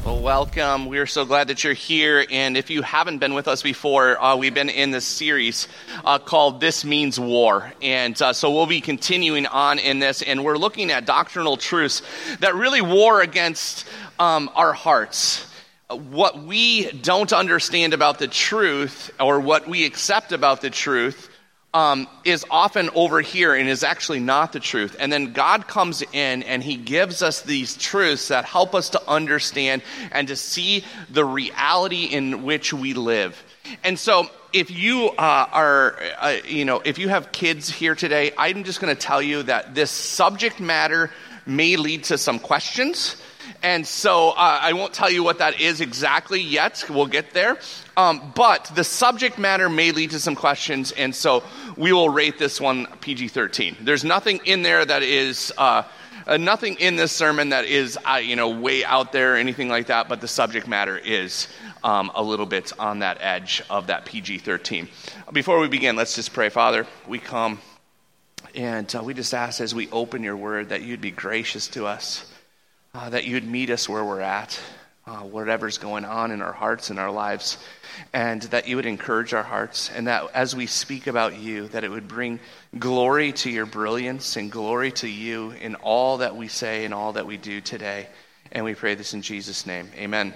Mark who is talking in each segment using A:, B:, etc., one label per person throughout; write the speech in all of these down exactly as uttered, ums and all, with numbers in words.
A: Well, welcome. We're so glad that you're here. And if you haven't been with us before, uh, we've been in this series uh, called This Means War. And uh, so we'll be continuing on in this. And we're looking at doctrinal truths that really war against um, our hearts. What we don't understand about the truth, or what we accept about the truth, Um, is often over here and is actually not the truth. And then God comes in and he gives us these truths that help us to understand and to see the reality in which we live. And so if you uh, are, uh, you know, if you have kids here today, I'm just going to tell you that this subject matter may lead to some questions. And so uh, I won't tell you what that is exactly yet. We'll get there. Um, but the subject matter may lead to some questions, and so we will rate this one P G thirteen. There's nothing in there that is, uh, uh, nothing in this sermon that is, uh, you know, way out there or anything like that, but the subject matter is um, a little bit on that edge of that P G thirteen. Before we begin, let's just pray. Father, we come, and uh, we just ask as we open your word that you'd be gracious to us. Uh, that you'd meet us where we're at, uh, whatever's going on in our hearts and our lives, and that you would encourage our hearts, and that as we speak about you, that it would bring glory to your brilliance and glory to you in all that we say and all that we do today. And we pray this in Jesus' name. Amen.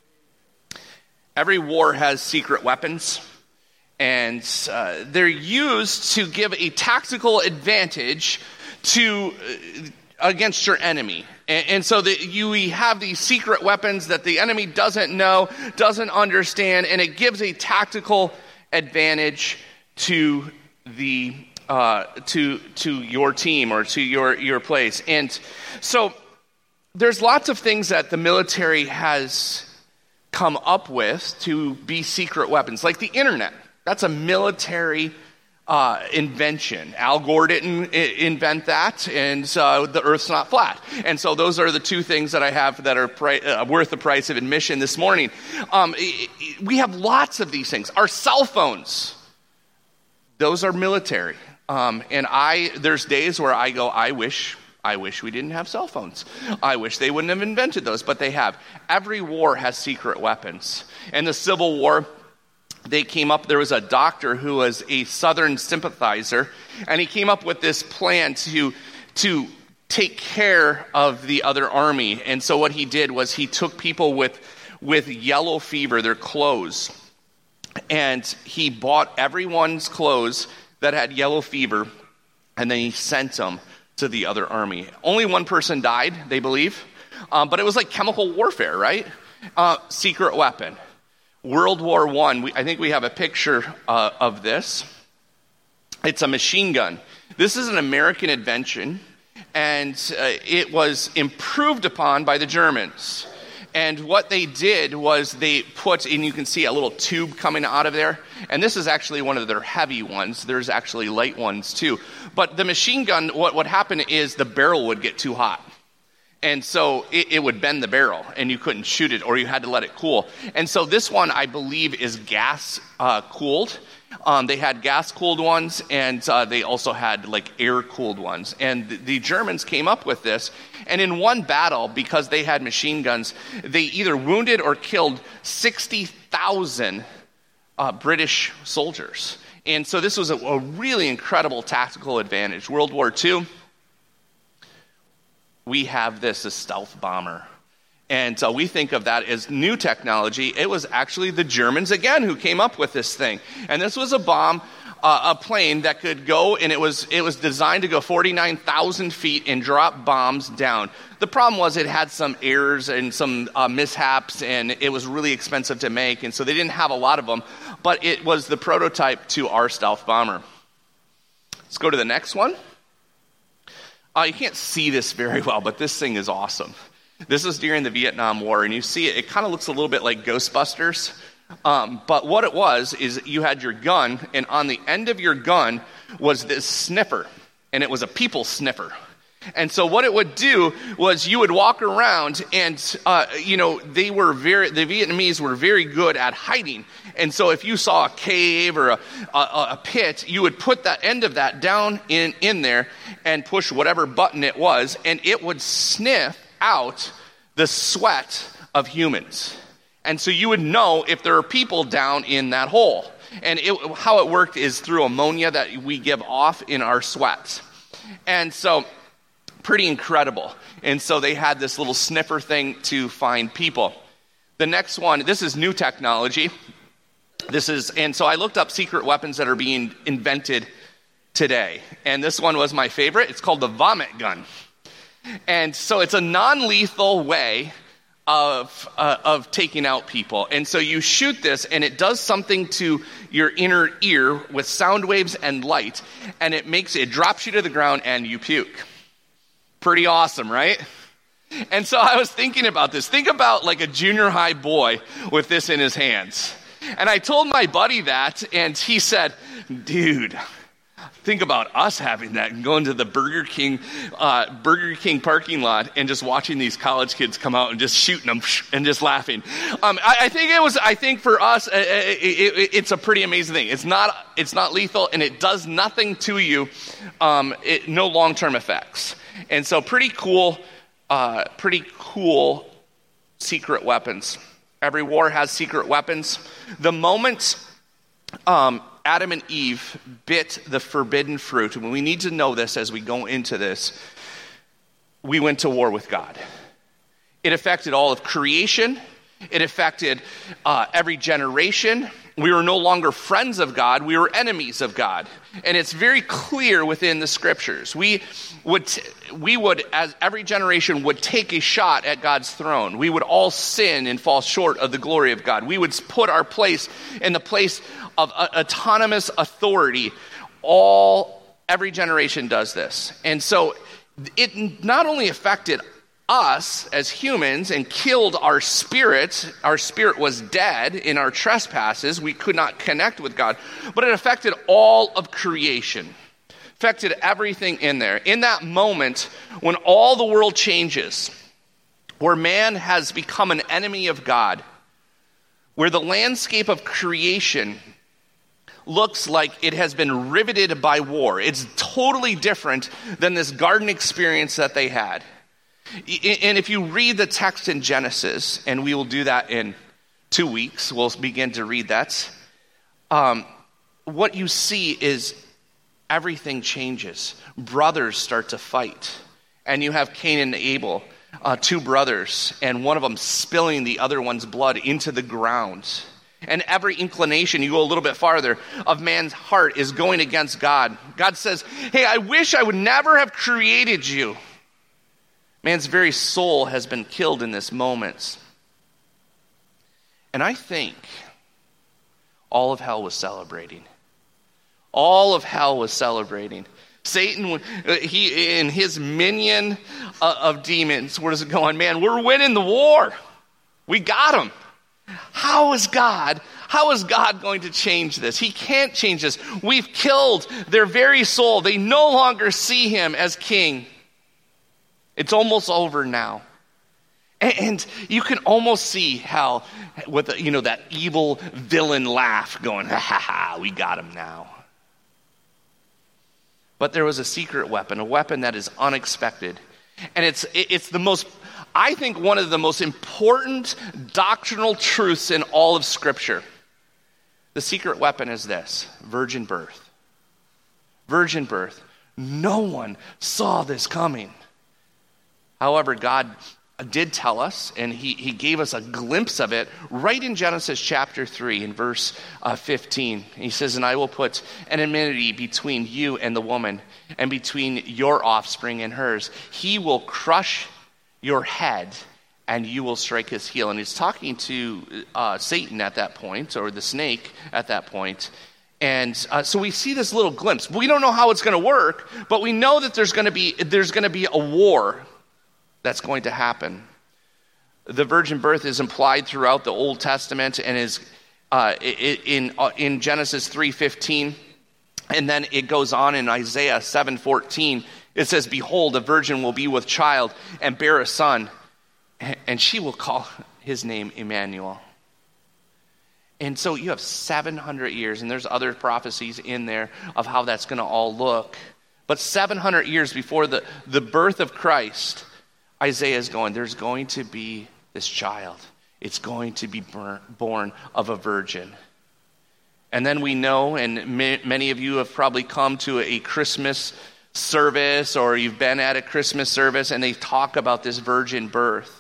A: Every war has secret weapons, and uh, they're used to give a tactical advantage to uh, against your enemy. And, and so that you have these secret weapons that the enemy doesn't know, doesn't understand, and it gives a tactical advantage to the uh, to to your team or to your your place. And so there's lots of things that the military has come up with to be secret weapons, like the internet. That's a military Uh, invention. Al Gore didn't I- invent that, and uh, the Earth's not flat. And so those are the two things that I have that are pri- uh, worth the price of admission this morning. Um, I- I- we have lots of these things. Our cell phones, those are military. Um, and I, there's days where I go, I wish, I wish we didn't have cell phones. I wish they wouldn't have invented those, but they have. Every war has secret weapons. In the Civil War, they came up, there was a doctor who was a Southern sympathizer, and he came up with this plan to, to take care of the other army. And so what he did was he took people with, with yellow fever, their clothes, and he bought everyone's clothes that had yellow fever, and then he sent them to the other army. Only one person died, they believe, um, but it was like chemical warfare, right? Uh, secret weapon. World War One, we, I think we have a picture uh, of this. It's a machine gun. This is an American invention, and uh, it was improved upon by the Germans. And what they did was they put, and you can see a little tube coming out of there, and this is actually one of their heavy ones. There's actually light ones too. But the machine gun, what would happen is the barrel would get too hot. And so it, it would bend the barrel, and you couldn't shoot it, or you had to let it cool. And so this one, I believe, is gas uh, cooled. Um, they had gas cooled ones, and uh, they also had like air cooled ones. And the, the Germans came up with this. And in one battle, because they had machine guns, they either wounded or killed sixty thousand uh, British soldiers. And so this was a, a really incredible tactical advantage. World War Two. We have this, a stealth bomber. And uh, we think of that as new technology. It was actually the Germans, again, who came up with this thing. And this was a bomb, uh, a plane that could go, and it was it was designed to go forty-nine thousand feet and drop bombs down. The problem was it had some errors and some uh, mishaps, and it was really expensive to make. And so they didn't have a lot of them. But it was the prototype to our stealth bomber. Let's go to the next one. Uh, you can't see this very well, but this thing is awesome. This is during the Vietnam War, and you see it, it kind of looks a little bit like Ghostbusters. Um, but what it was is you had your gun, and on the end of your gun was this sniffer, and it was a people sniffer. And so what it would do was you would walk around, and uh, you know they were very the Vietnamese were very good at hiding. And so if you saw a cave or a, a, a pit, you would put the end of that down in, in there and push whatever button it was, and it would sniff out the sweat of humans. And so you would know if there are people down in that hole. And it, how it worked is through ammonia that we give off in our sweats. And so, pretty incredible. And so they had this little sniffer thing to find people. The next one, this is new technology. This is, and so I looked up secret weapons that are being invented today. And this one was my favorite. It's called the vomit gun. And so it's a non-lethal way of uh, of taking out people. And so you shoot this, and it does something to your inner ear with sound waves and light, and it makes it drops you to the ground, and you puke. Pretty awesome, right? And so I was thinking about this. Think about like a junior high boy with this in his hands. And I told my buddy that, and he said, dude, think about us having that and going to the Burger King uh, Burger King parking lot and just watching these college kids come out and just shooting them and just laughing. Um, I, I think it was. I think for us, uh, it, it, it's a pretty amazing thing. It's not. It's not lethal, and it does nothing to you. Um, it, no long-term effects, and so pretty cool. Uh, pretty cool secret weapons. Every war has secret weapons. The moment um, Adam and Eve bit the forbidden fruit, and we need to know this as we go into this, we went to war with God. It affected all of creation. It affected uh, every generation. We were no longer friends of God. We were enemies of God. And it's very clear within the scriptures. We would, t- we would, as every generation would take a shot at God's throne. We would all sin and fall short of the glory of God. We would put our place in the place of uh, autonomous authority. All, every generation does this. And so it not only affected us as humans and killed our spirit. Our spirit was dead in our trespasses. We could not connect with God. But it affected all of creation. Affected everything in there. In that moment, when all the world changes, where man has become an enemy of God, where the landscape of creation looks like it has been riveted by war. It's totally different than this garden experience that they had. And if you read the text in Genesis, and we will do that in two weeks, we'll begin to read that, um, what you see is everything changes. Brothers start to fight. And you have Cain and Abel, uh, two brothers, and one of them spilling the other one's blood into the ground. And every inclination, you go a little bit farther, of man's heart is going against God. God says, hey, I wish I would never have created you. Man's very soul has been killed in this moment. And I think all of hell was celebrating. All of hell was celebrating. Satan, he in his minion of demons, where does it go on? Man, we're winning the war. We got him. How is God, how is God going to change this? He can't change this. We've killed their very soul. They no longer see him as king. It's almost over now. And you can almost see how, with you know, that evil villain laugh going, ha ha ha, we got him now. But there was a secret weapon, a weapon that is unexpected. And it's it's the most, I think, one of the most important doctrinal truths in all of Scripture. The secret weapon is this: virgin birth. Virgin birth. No one saw this coming. However, God did tell us, and he, he gave us a glimpse of it right in Genesis chapter three in verse uh, fifteen. He says, and I will put an enmity between you and the woman, and between your offspring and hers. He will crush your head, and you will strike his heel. And he's talking to uh, Satan at that point, or the snake at that point. And uh, so we see this little glimpse. We don't know how it's going to work, but we know that there's going to be there's going to be a war that's going to happen. The virgin birth is implied throughout the Old Testament and is uh, in uh, in Genesis three fifteen, and then it goes on in Isaiah seven fourteen. It says, "Behold, a virgin will be with child and bear a son, and she will call his name Emmanuel." And so you have seven hundred years, and there's other prophecies in there of how that's going to all look. But seven hundred years before the, the birth of Christ, Isaiah is going, there's going to be this child. It's going to be born of a virgin. And then we know, and many of you have probably come to a Christmas service or you've been at a Christmas service and they talk about this virgin birth.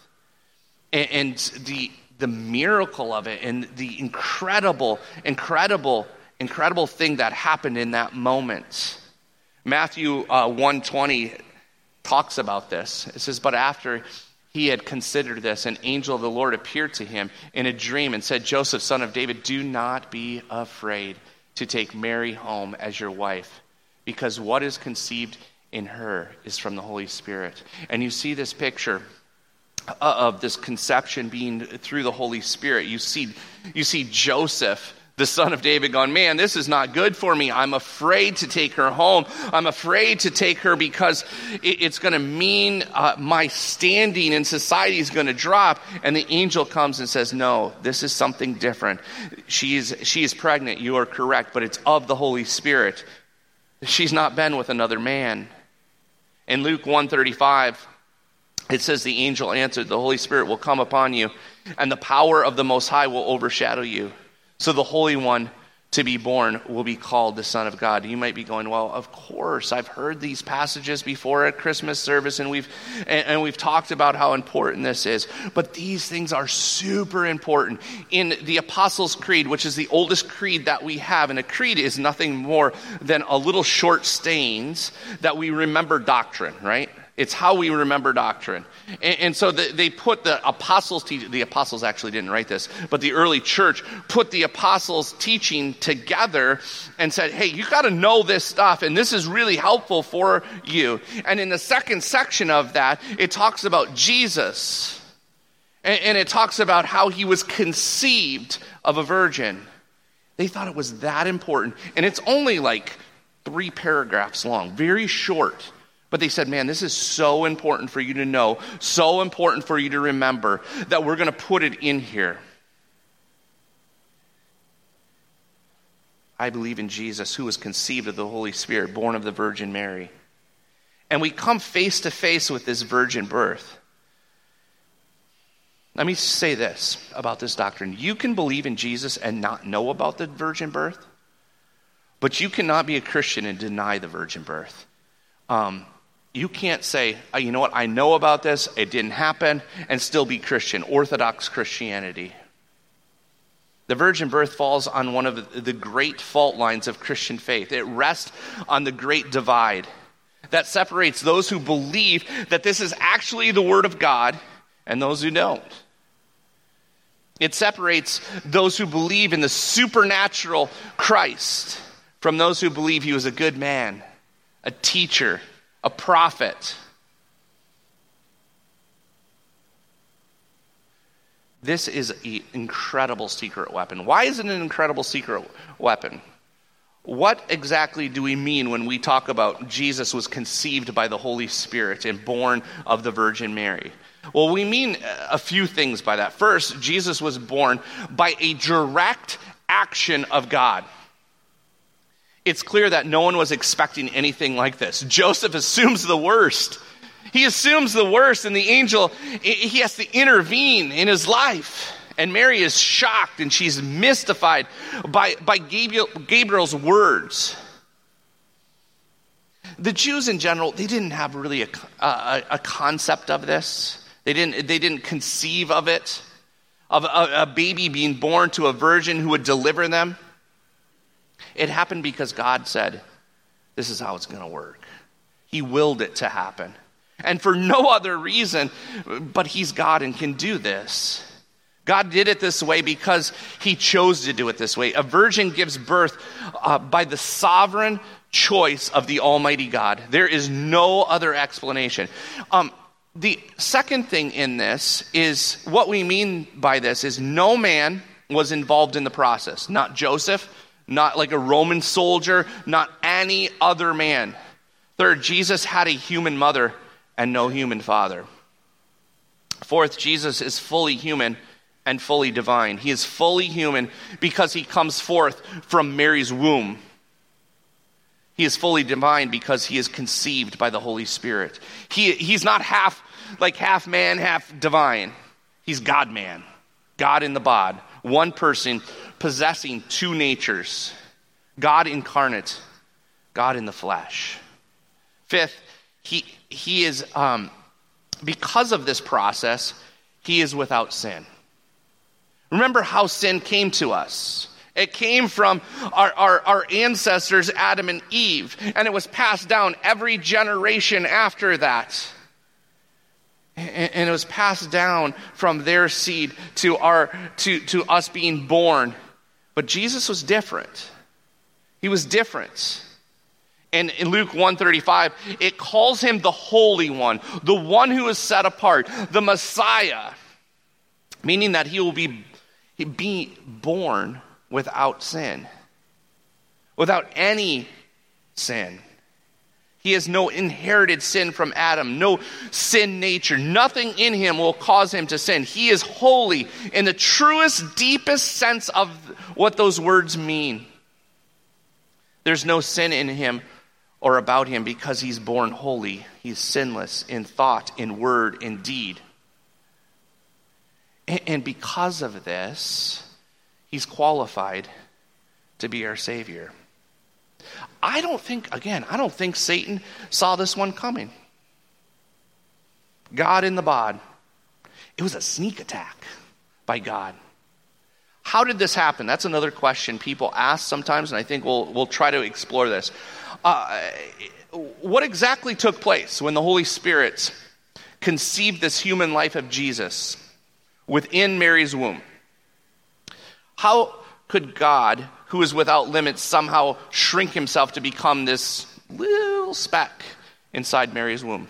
A: And the the miracle of it and the incredible, incredible, incredible thing that happened in that moment. Matthew uh, one twenty talks about this. It says, but after he had considered this, an angel of the Lord appeared to him in a dream and said, Joseph, son of David, do not be afraid to take Mary home as your wife, because what is conceived in her is from the Holy Spirit. And you see this picture of this conception being through the Holy Spirit. You see, you see Joseph, the son of David, going, man, this is not good for me. I'm afraid to take her home. I'm afraid to take her because it's going to mean uh, my standing in society is going to drop. And the angel comes and says, no, this is something different. She is, she is pregnant. You are correct, but it's of the Holy Spirit. She's not been with another man. In Luke one thirty-five, it says the angel answered, the Holy Spirit will come upon you, and the power of the Most High will overshadow you. So the Holy One to be born will be called the Son of God. You might be going, well, of course, I've heard these passages before at Christmas service, and we've and, and we've talked about how important this is. But these things are super important. In the Apostles' Creed, which is the oldest creed that we have, and a creed is nothing more than a little short stains that we remember doctrine, right? It's how we remember doctrine. And, and so the, they put the apostles' teaching, the apostles actually didn't write this, but the early church put the apostles' teaching together and said, hey, you got to know this stuff, and this is really helpful for you. And in the second section of that, it talks about Jesus. And, and it talks about how he was conceived of a virgin. They thought it was that important. And it's only like three paragraphs long, very short. But they said, man, this is so important for you to know, so important for you to remember, that we're going to put it in here. I believe in Jesus, who was conceived of the Holy Spirit, born of the Virgin Mary. And we come face to face with this virgin birth. Let me say this about this doctrine. You can believe in Jesus and not know about the virgin birth, but you cannot be a Christian and deny the virgin birth. Um, You can't say, oh, you know what, I know about this, it didn't happen, and still be Christian, Orthodox Christianity. The virgin birth falls on one of the great fault lines of Christian faith. It rests on the great divide that separates those who believe that this is actually the Word of God and those who don't. It separates those who believe in the supernatural Christ from those who believe he was a good man, a teacher, a prophet. This is an incredible secret weapon. Why is it an incredible secret weapon? What exactly do we mean when we talk about Jesus was conceived by the Holy Spirit and born of the Virgin Mary? Well, we mean a few things by that. First, Jesus was born by a direct action of God. It's clear that no one was expecting anything like this. Joseph assumes the worst. He assumes the worst, and the angel, he has to intervene in his life. And Mary is shocked, and she's mystified by, by Gabriel, Gabriel's words. The Jews in general, they didn't have really a, a, a concept of this. They didn't, they didn't conceive of it, of a, a baby being born to a virgin who would deliver them. It happened because God said, this is how it's going to work. He willed it to happen. And for no other reason, but he's God and can do this. God did it this way because he chose to do it this way. A virgin gives birth uh, by the sovereign choice of the Almighty God. There is no other explanation. Um, the second thing in this is, what we mean by this is no man was involved in the process. Not Joseph, not like a Roman soldier, not any other man. Third, Jesus had a human mother and no human father. Fourth, Jesus is fully human and fully divine. He is fully human because he comes forth from Mary's womb. He is fully divine because he is conceived by the Holy Spirit. He, he's not half, like half man, half divine. He's God-man, God in the bod, one person possessing two natures, God incarnate, God in the flesh. Fifth, he he is, um, because of this process, he is without sin. Remember how sin came to us. It came from our, our, our ancestors, Adam and Eve, and it was passed down every generation after that. And, and it was passed down from their seed to our to, to us being born. But Jesus was different. He was different. And in Luke one thirty-five, it calls him the Holy One, the one who is set apart, the Messiah, meaning that he will be, he be born without sin, without any sin. He has no inherited sin from Adam, no sin nature. Nothing in him will cause him to sin. He is holy in the truest, deepest sense of what those words mean. There's no sin in him or about him because he's born holy. He's sinless in thought, in word, in deed. And because of this, he's qualified to be our Savior. I don't think, again, I don't think Satan saw this one coming. God in the bod. It was a sneak attack by God. How did this happen? That's another question people ask sometimes, and I think we'll we'll try to explore this. Uh, what exactly took place when the Holy Spirit conceived this human life of Jesus within Mary's womb? How could God, who is without limits, somehow shrink himself to become this little speck inside Mary's womb?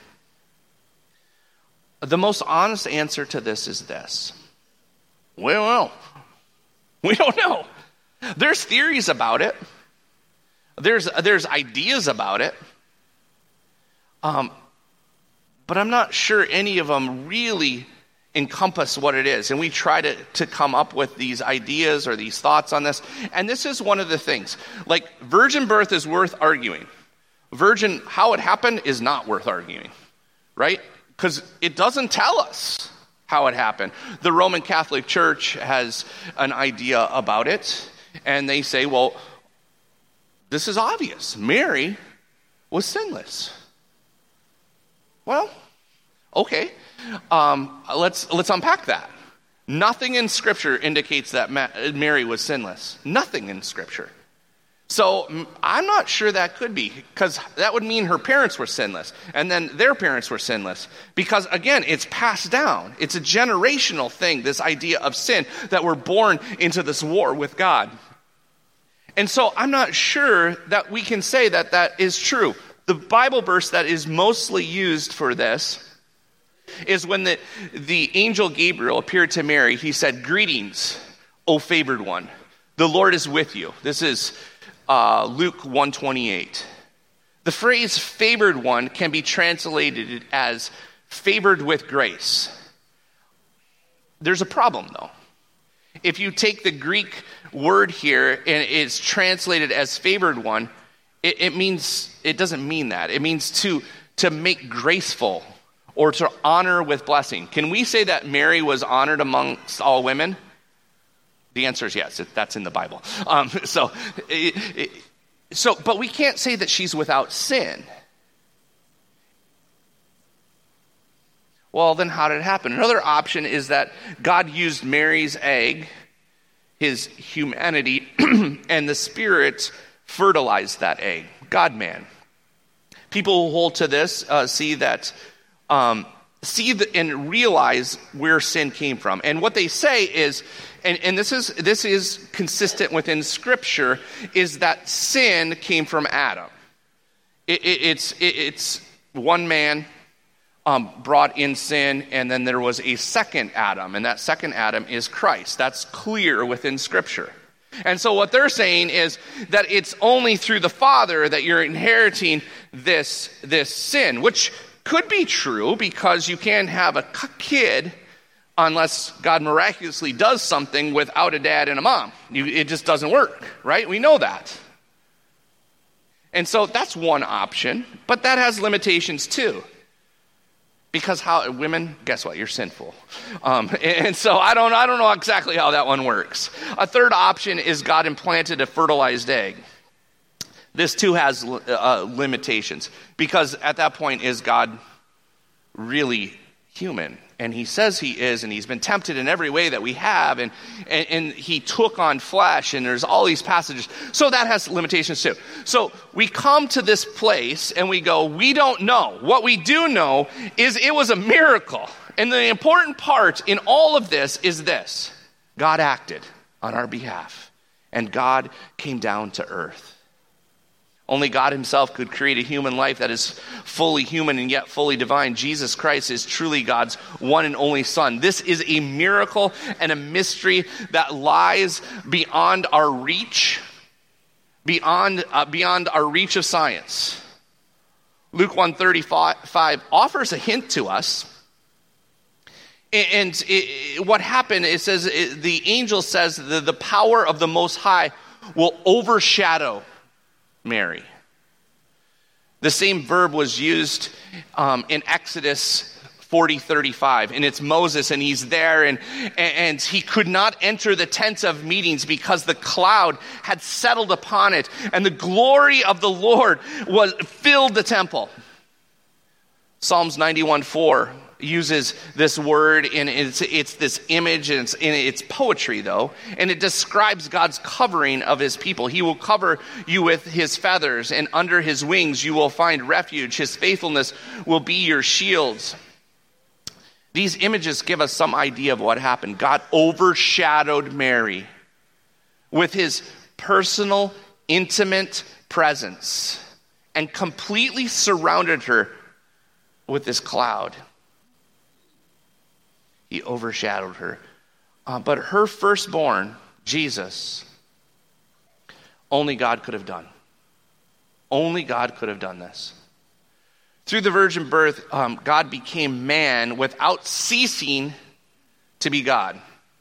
A: The most honest answer to this is this. We don't know. We don't know. There's theories about it. There's there's ideas about it. Um, but I'm not sure any of them really encompass what it is. And we try to, to come up with these ideas or these thoughts on this. And this is one of the things. Like, virgin birth is worth arguing. Virgin, how it happened is not worth arguing. Right? Because it doesn't tell us how it happened. The Roman Catholic Church has an idea about it. And they say, well, this is obvious. Mary was sinless. Well, okay. Um, let's let's unpack that. Nothing in Scripture indicates that Ma- Mary was sinless. Nothing in Scripture. So I'm not sure that could be, because that would mean her parents were sinless, and then their parents were sinless. Because again, it's passed down. It's a generational thing, this idea of sin, that we're born into this war with God. And so I'm not sure that we can say that that is true. The Bible verse that is mostly used for this is when the, the angel Gabriel appeared to Mary. He said, "Greetings, O favored one. The Lord is with you." This is uh, Luke one twenty-eight. The phrase favored one can be translated as favored with grace. There's a problem, though. If you take the Greek word here and it's translated as favored one, it, it means, it doesn't mean that. It means to, to make graceful or to honor with blessing. Can we say that Mary was honored amongst all women? The answer is yes. That's in the Bible. Um, so, it, it, so, but we can't say that she's without sin. Well, then how did it happen? Another option is that God used Mary's egg, his humanity, and the Spirit fertilized that egg. God-man. People who hold to this uh, see that, um, see the, and realize where sin came from. And what they say is, and, and this is this is consistent within Scripture, is that sin came from Adam. It, it, it's it, it's one man um, brought in sin, and then there was a second Adam, and that second Adam is Christ. That's clear within Scripture. And so what they're saying is that it's only through the Father that you're inheriting this this sin, which could be true, because you can't have a kid unless God miraculously does something without a dad and a mom. You, it just doesn't work, right? We know that. And so that's one option, but that has limitations too. Because how women, guess what? You're sinful, um, and so I don't, I don't know exactly how that one works. A third option is God implanted a fertilized egg. This too has uh, limitations, because at that point, is God really human? And he says he is, and he's been tempted in every way that we have, and, and, and he took on flesh, and there's all these passages. So that has limitations too. So we come to this place, and we go, we don't know. What we do know is it was a miracle. And the important part in all of this is this: God acted on our behalf, and God came down to earth. Only God himself could create a human life that is fully human and yet fully divine. Jesus Christ is truly God's one and only Son. This is a miracle and a mystery that lies beyond our reach, beyond, uh, beyond our reach of science. Luke one thirty-five offers a hint to us. And it, what happened, it says, it, the angel says that the power of the Most High will overshadow Mary. The same verb was used um, in Exodus forty thirty-five, and it's Moses, and he's there, and, and he could not enter the tent of meetings because the cloud had settled upon it, and the glory of the Lord was filled the temple. Psalms ninety-one four uses this word, and it's, it's this image, and it's, and it's poetry though, and it describes God's covering of his people. He will cover you with his feathers, and under his wings you will find refuge. His faithfulness will be your shields. These images give us some idea of what happened. God overshadowed Mary with his personal, intimate presence and completely surrounded her with this cloud. He overshadowed her. Uh, but her firstborn, Jesus, only God could have done. Only God could have done this. Through the virgin birth, um, God became man without ceasing to be God.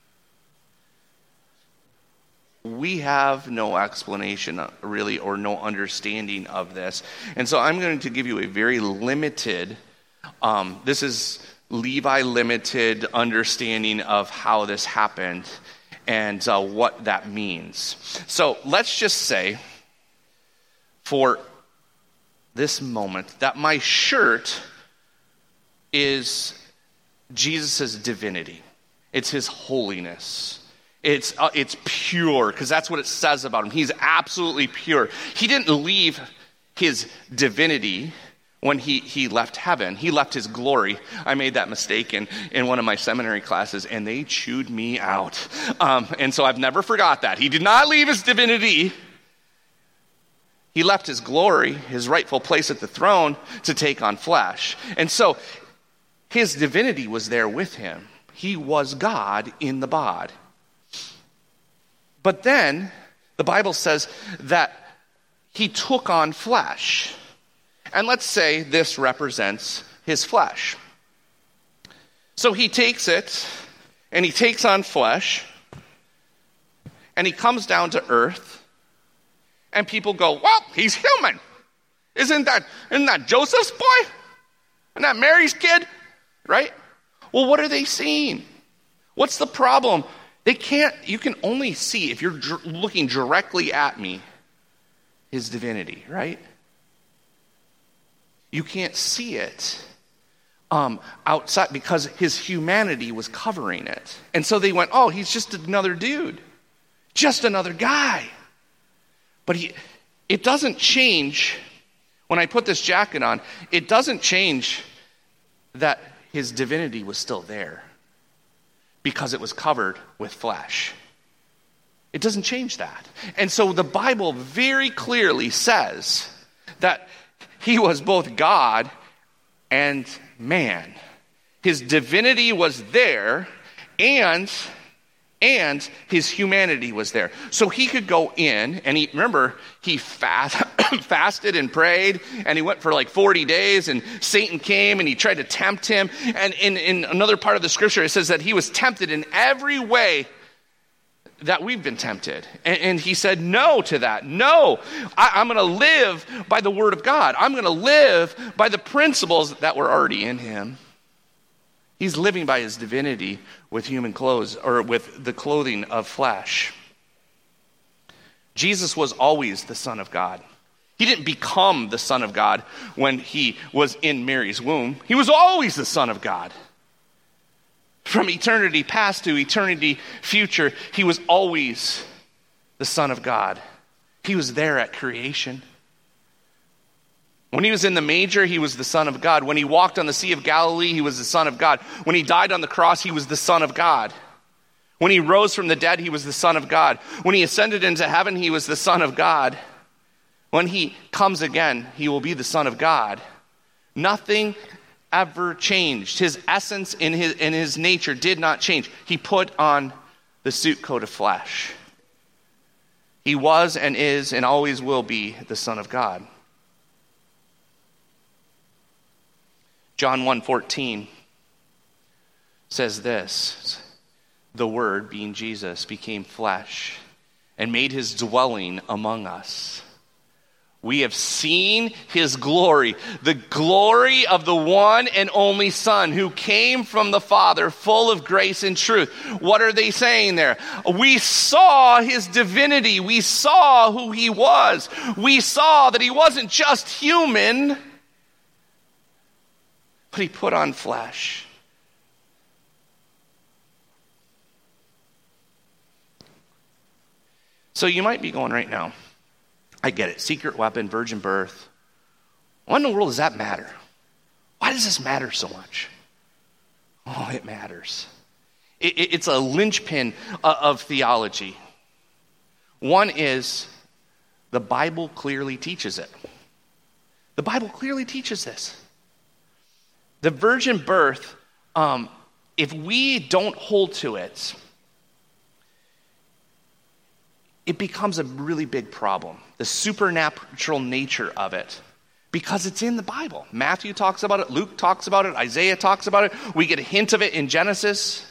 A: We have no explanation, really, or no understanding of this. And so I'm going to give you a very limited, um, this is Levi limited understanding of how this happened and uh, what that means. So let's just say, for this moment, that my shirt is Jesus' divinity. It's his holiness. It's uh, it's pure, because that's what it says about him. He's absolutely pure. He didn't leave his divinity when he, he left heaven. He left his glory. I made that mistake in, in one of my seminary classes, and they chewed me out. Um, and so I've never forgot that. He did not leave his divinity. He left his glory, his rightful place at the throne, to take on flesh. And so his divinity was there with him. He was God in the bod. But then the Bible says that he took on flesh. And let's say this represents his flesh. So he takes it, and he takes on flesh, and he comes down to earth, and people go, well, he's human. Isn't that, isn't that Joseph's boy? Isn't that Mary's kid? Right? Well, what are they seeing? What's the problem? They can't, you can only see, if you're dr- looking directly at me, his divinity, right? You can't see it um, outside because his humanity was covering it. And so they went, oh, he's just another dude. Just another guy. But he, it doesn't change, when I put this jacket on, it doesn't change that his divinity was still there because it was covered with flesh. It doesn't change that. And so the Bible very clearly says that he was both God and man. His divinity was there, and and his humanity was there. So he could go in, and he, remember, he fast, fasted and prayed, and he went for like forty days, and Satan came, and he tried to tempt him. And in, in another part of the scripture, it says that he was tempted in every way that we've been tempted. And, and he said no to that. No, I, I'm going to live by the word of God. I'm going to live by the principles that were already in him. He's living by his divinity with human clothes, or with the clothing of flesh. Jesus was always the Son of God. He didn't become the Son of God when he was in Mary's womb. He was always the Son of God. From eternity past to eternity future, he was always the Son of God. He was there at creation. When he was in the manger, he was the Son of God. When he walked on the Sea of Galilee, he was the Son of God. When he died on the cross, he was the Son of God. When he rose from the dead, he was the Son of God. When he ascended into heaven, he was the Son of God. When he comes again, he will be the Son of God. Nothing ever changed. His essence in his, in his nature did not change. He put on the suit coat of flesh. He was and is and always will be the Son of God. John one fourteen says this, the Word, being Jesus, became flesh and made his dwelling among us. We have seen his glory, the glory of the one and only Son who came from the Father, full of grace and truth. What are they saying there? We saw his divinity. We saw who he was. We saw that he wasn't just human, but he put on flesh. So you might be going right now, I get it, secret weapon, virgin birth. What in the world does that matter? Why does this matter so much? Oh, it matters. It, it, it's a linchpin of, of theology. One is, the Bible clearly teaches it. The Bible clearly teaches this. The virgin birth, um, if we don't hold to it, it becomes a really big problem. The supernatural nature of it. Because it's in the Bible. Matthew talks about it. Luke talks about it. Isaiah talks about it. We get a hint of it in Genesis.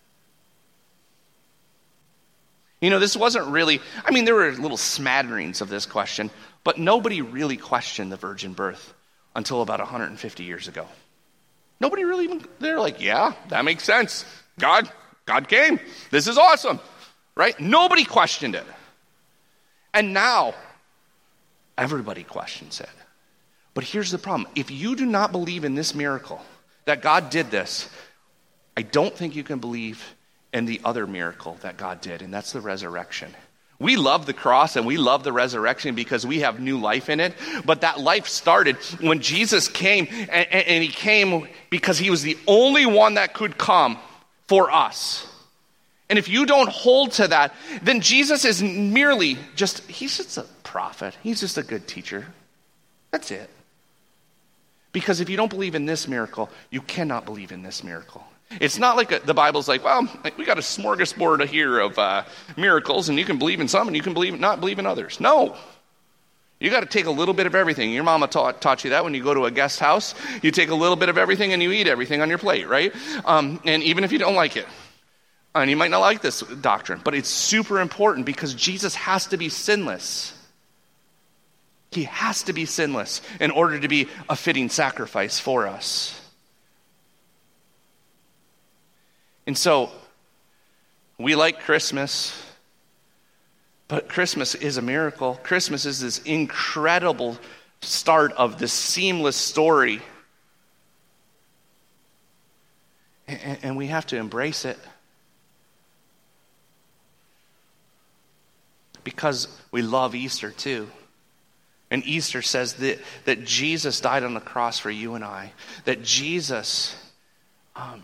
A: You know, this wasn't really, I mean, there were little smatterings of this question, but nobody really questioned the virgin birth until about one hundred fifty years ago. Nobody really even, they're like, yeah, that makes sense. God, God came. This is awesome. Right? Nobody questioned it. And now, everybody questions it. But here's the problem. If you do not believe in this miracle, that God did this, I don't think you can believe in the other miracle that God did, and that's the resurrection. We love the cross and we love the resurrection because we have new life in it. But that life started when Jesus came, and, and he came because he was the only one that could come for us. And if you don't hold to that, then Jesus is merely just, he's just a prophet. He's just a good teacher. That's it. Because if you don't believe in this miracle, you cannot believe in this miracle. It's not like a, the Bible's like, well, we got a smorgasbord here of uh, miracles, and you can believe in some, and you can believe not believe in others. No. You got to take a little bit of everything. Your mama taught, taught you that when you go to a guest house. You take a little bit of everything, and you eat everything on your plate, right? Um, and even if you don't like it. And you might not like this doctrine, but it's super important because Jesus has to be sinless. He has to be sinless in order to be a fitting sacrifice for us. And so, we like Christmas, but Christmas is a miracle. Christmas is this incredible start of this seamless story. And, and we have to embrace it. Because we love Easter too. And Easter says that, that Jesus died on the cross for you and I. That Jesus, um,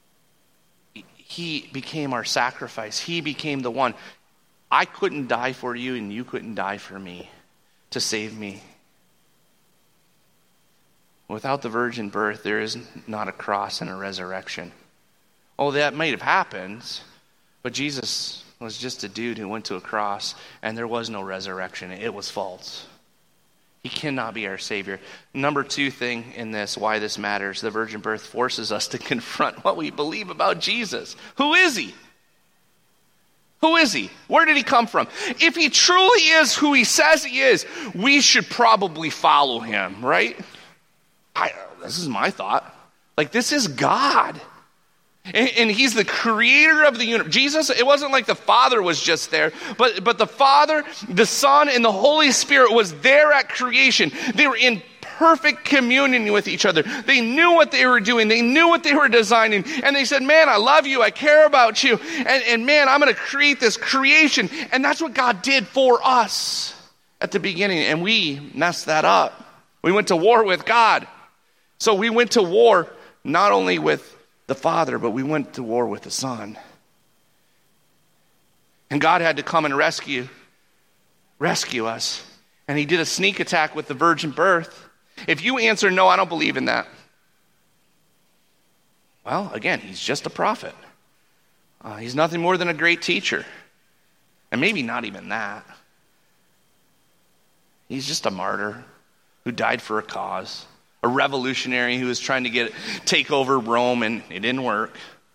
A: he became our sacrifice. He became the one. I couldn't die for you and you couldn't die for me to save me. Without the virgin birth, there is not a cross and a resurrection. Oh, that might have happened, but Jesus was just a dude who went to a cross, and there was no resurrection. It was false. He cannot be our Savior. Number two thing in this, why this matters, the virgin birth forces us to confront what we believe about Jesus. Who is he? Who is he? Where did he come from? If he truly is who he says he is, we should probably follow him, right? I, this is my thought. Like, this is God. And, and he's the creator of the universe. Jesus, it wasn't like the Father was just there, but, but the Father, the Son, and the Holy Spirit was there at creation. They were in perfect communion with each other. They knew what they were doing. They knew what they were designing. And they said, man, I love you. I care about you. And, and man, I'm going to create this creation. And that's what God did for us at the beginning. And we messed that up. We went to war with God. So we went to war not only with the Father, but we went to war with the Son. And God had to come and rescue, rescue us. And he did a sneak attack with the virgin birth. If you answer, no, I don't believe in that. Well, again, he's just a prophet. Uh, he's nothing more than a great teacher. And maybe not even that. He's just a martyr who died for a cause. A revolutionary who was trying to get take over Rome, and it didn't work.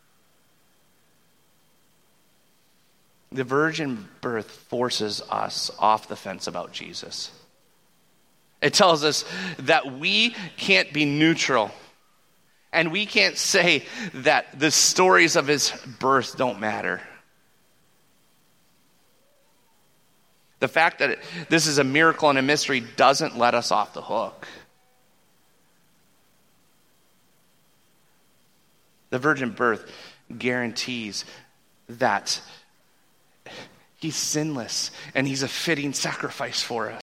A: The virgin birth forces us off the fence about Jesus. It tells us that we can't be neutral. And we can't say that the stories of his birth don't matter. The fact that it, this is a miracle and a mystery doesn't let us off the hook. The virgin birth guarantees that he's sinless and he's a fitting sacrifice for us.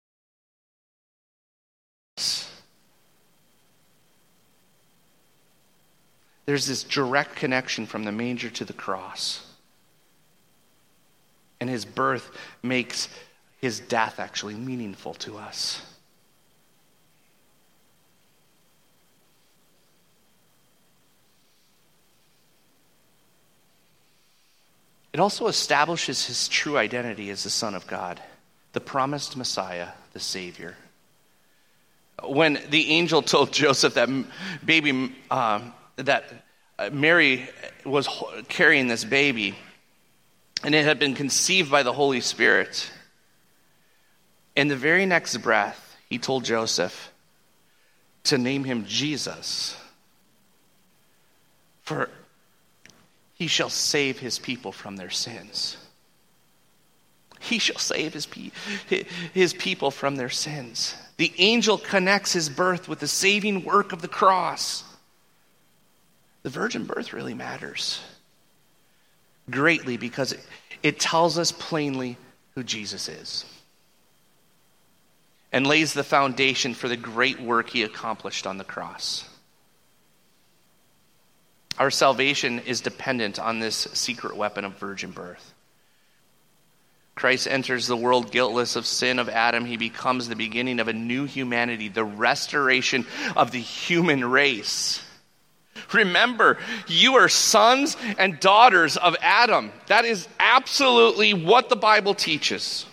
A: There's this direct connection from the manger to the cross. And his birth makes his death actually meaningful to us. It also establishes his true identity as the Son of God, the promised Messiah, the Savior. When the angel told Joseph that baby, um, that Mary was carrying this baby, and it had been conceived by the Holy Spirit, in the very next breath, he told Joseph to name him Jesus, for he shall save his people from their sins. He shall save his, pe- his people from their sins. The angel connects his birth with the saving work of the cross. The virgin birth really matters greatly because it, it tells us plainly who Jesus is and lays the foundation for the great work he accomplished on the cross. Our salvation is dependent on this secret weapon of virgin birth. Christ enters the world guiltless of sin of Adam. He becomes the beginning of a new humanity, the restoration of the human race. Remember, you are sons and daughters of Adam. That is absolutely what the Bible teaches.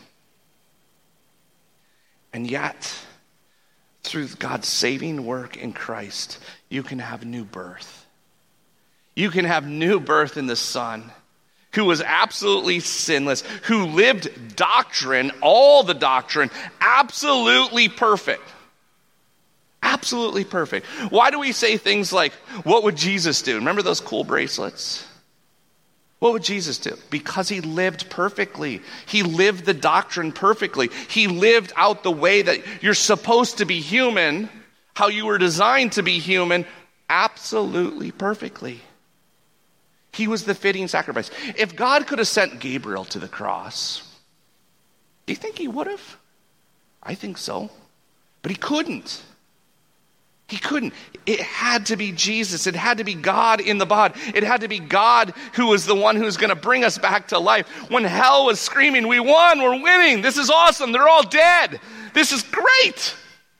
A: And yet, through God's saving work in Christ, you can have new birth. You can have new birth in the Son, who was absolutely sinless, who lived doctrine, all the doctrine, absolutely perfect. Absolutely perfect. Why do we say things like, what would Jesus do? Remember those cool bracelets? What would Jesus do? Because he lived perfectly. He lived the doctrine perfectly. He lived out the way that you're supposed to be human, how you were designed to be human, absolutely perfectly. He was the fitting sacrifice. If God could have sent Gabriel to the cross, do you think he would have? I think so. But he couldn't. He couldn't. It had to be Jesus. It had to be God in the bod. It had to be God who was the one who was going to bring us back to life. When hell was screaming, we won, we're winning, this is awesome, they're all dead, this is great.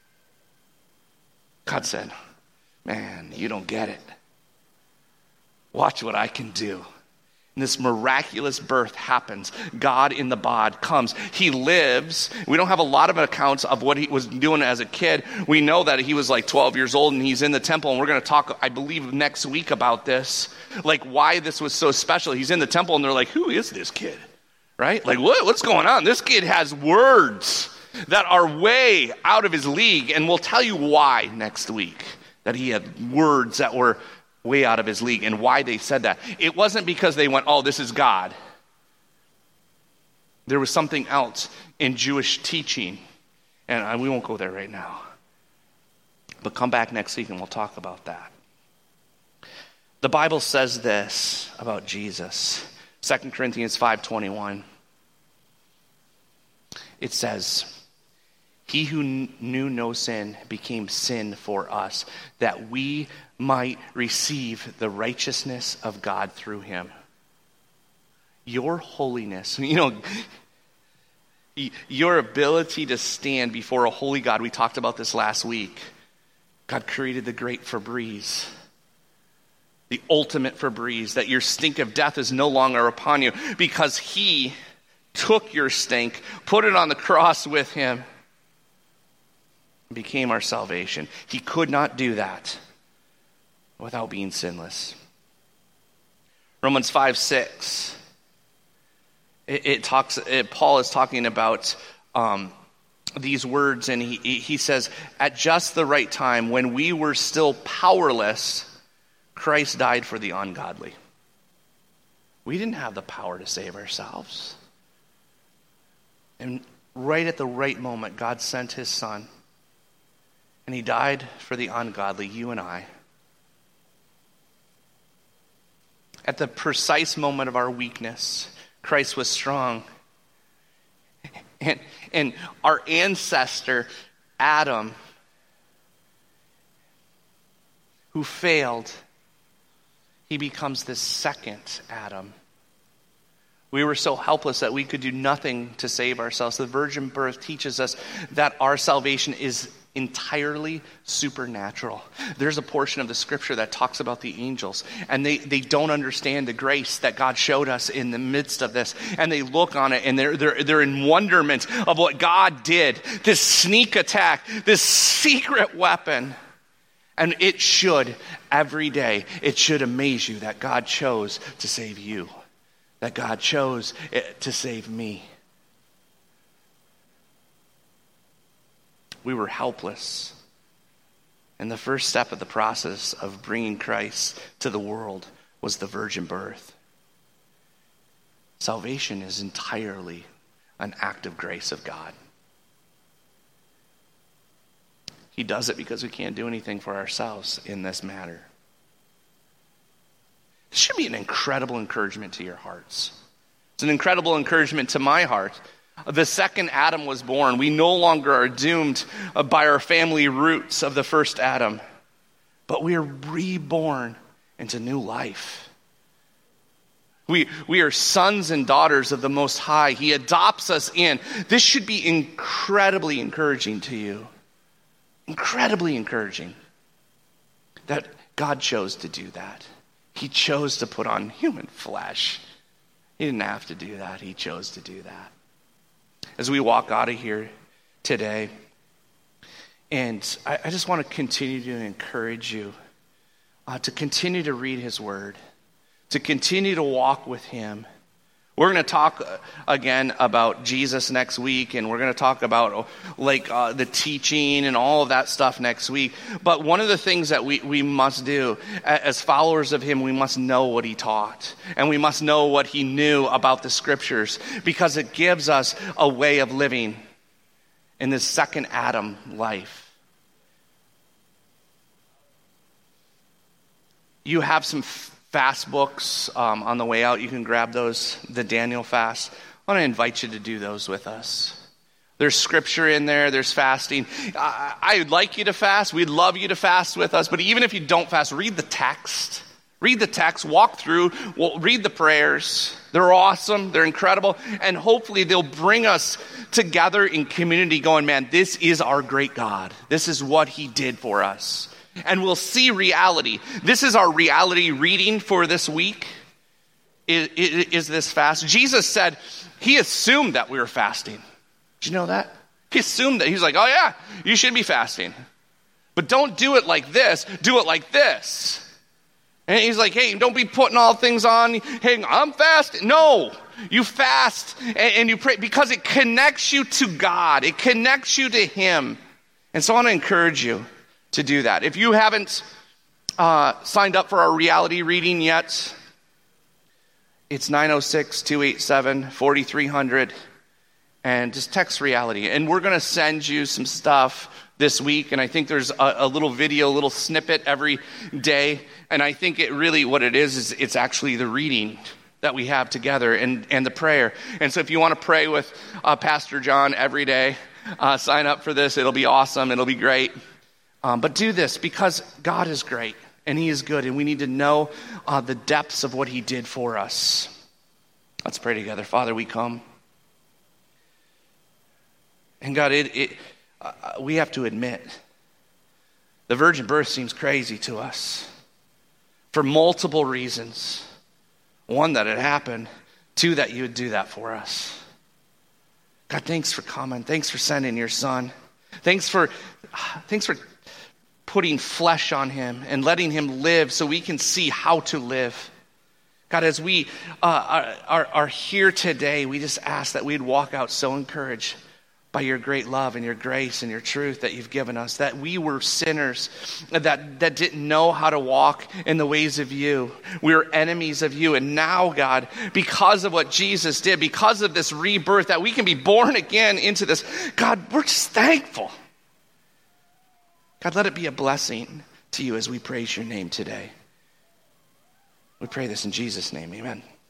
A: God said, man, you don't get it. Watch what I can do. And this miraculous birth happens. God in the bod comes. He lives. We don't have a lot of accounts of what he was doing as a kid. We know that he was like twelve years old and he's in the temple. And we're going to talk, I believe, next week about this. Like why this was so special. He's in the temple and they're like, who is this kid? Right? Like what? What's going on? This kid has words that are way out of his league. And we'll tell you why next week. That he had words that were way out of his league. And why they said that, it wasn't because they went, oh, this is God. There was something else in Jewish teaching, and we won't go there right now. But come back next week and we'll talk about that. The Bible says this about Jesus. Second Corinthians five twenty-one. It says, he who knew no sin became sin for us, that we might receive the righteousness of God through him. Your holiness, you know, your ability to stand before a holy God. We talked about this last week. God created the great Febreze, the ultimate Febreze, that your stink of death is no longer upon you because he took your stink, put it on the cross with him, and became our salvation. He could not do that without being sinless. Romans five six. It, it talks. It, Paul is talking about um, these words, and he he says, "At just the right time, when we were still powerless, Christ died for the ungodly." We didn't have the power to save ourselves, and right at the right moment, God sent his Son, and he died for the ungodly, you and I. At the precise moment of our weakness, Christ was strong. And, and our ancestor, Adam, who failed, he becomes the second Adam. We were so helpless that we could do nothing to save ourselves. The virgin birth teaches us that our salvation is entirely supernatural. There's a portion of the scripture that talks about the angels, and they, they don't understand the grace that God showed us in the midst of this, and they look on it and they're, they're, they're in wonderment of what God did, this sneak attack, this secret weapon. And it should, every day, it should amaze you that God chose to save you, that God chose to save me. We were helpless. And the first step of the process of bringing Christ to the world was the virgin birth. Salvation is entirely an act of grace of God. He does it because we can't do anything for ourselves in this matter. This should be an incredible encouragement to your hearts. It's an incredible encouragement to my heart. The second Adam was born. We no longer are doomed by our family roots of the first Adam, but we are reborn into new life. We, we are sons and daughters of the Most High. He adopts us in. This should be incredibly encouraging to you. Incredibly encouraging that God chose to do that. He chose to put on human flesh. He didn't have to do that. He chose to do that. As we walk out of here today, and I, I just want to continue to encourage you uh, to continue to read his word, to continue to walk with him. We're going to talk again about Jesus next week, and we're going to talk about like uh, the teaching and all of that stuff next week. But one of the things that we, we must do as followers of him, we must know what he taught, and we must know what he knew about the scriptures, because it gives us a way of living in this second Adam life. You have some fast books um, on the way out. You can grab those, the Daniel fast. I want to invite you to do those with us. There's scripture in there. There's fasting. I, I'd like you to fast. We'd love you to fast with us. But even if you don't fast, read the text. Read the text. Walk through. Well, read the prayers. They're awesome. They're incredible. And hopefully they'll bring us together in community going, man, this is our great God. This is what he did for us. And we'll see reality. This is our reality reading for this week. Is, is, is this fast? Jesus said he assumed that we were fasting. Did you know that? He assumed that. He's like, oh yeah, you should be fasting. But don't do it like this. Do it like this. And he's like, hey, don't be putting all things on. Hey, I'm fasting. No, you fast and, and you pray because it connects you to God. It connects you to him. And so I want to encourage you to do that. If you haven't uh, signed up for our reality reading yet, it's nine oh six, two eight seven, four three zero zero, and just text reality. And we're going to send you some stuff this week, and I think there's a, a little video, a little snippet every day, and I think it really, what it is, is it's actually the reading that we have together and, and the prayer. And so if you want to pray with uh, Pastor John every day, uh, sign up for this. It'll be awesome. It'll be great. Um, but do this because God is great and he is good, and we need to know uh, the depths of what he did for us. Let's pray together. Father, we come. And God, it, it uh, we have to admit, the virgin birth seems crazy to us for multiple reasons. One, that it happened. Two, that you would do that for us. God, thanks for coming. Thanks for sending your son. Thanks for, thanks for putting flesh on him and letting him live so we can see how to live. God, as we uh, are, are here today, we just ask that we'd walk out so encouraged by your great love and your grace and your truth that you've given us, that we were sinners that, that didn't know how to walk in the ways of you. We were enemies of you. And now, God, because of what Jesus did, because of this rebirth, that we can be born again into this, God, we're just thankful. God, let it be a blessing to you as we praise your name today. We pray this in Jesus' name, amen.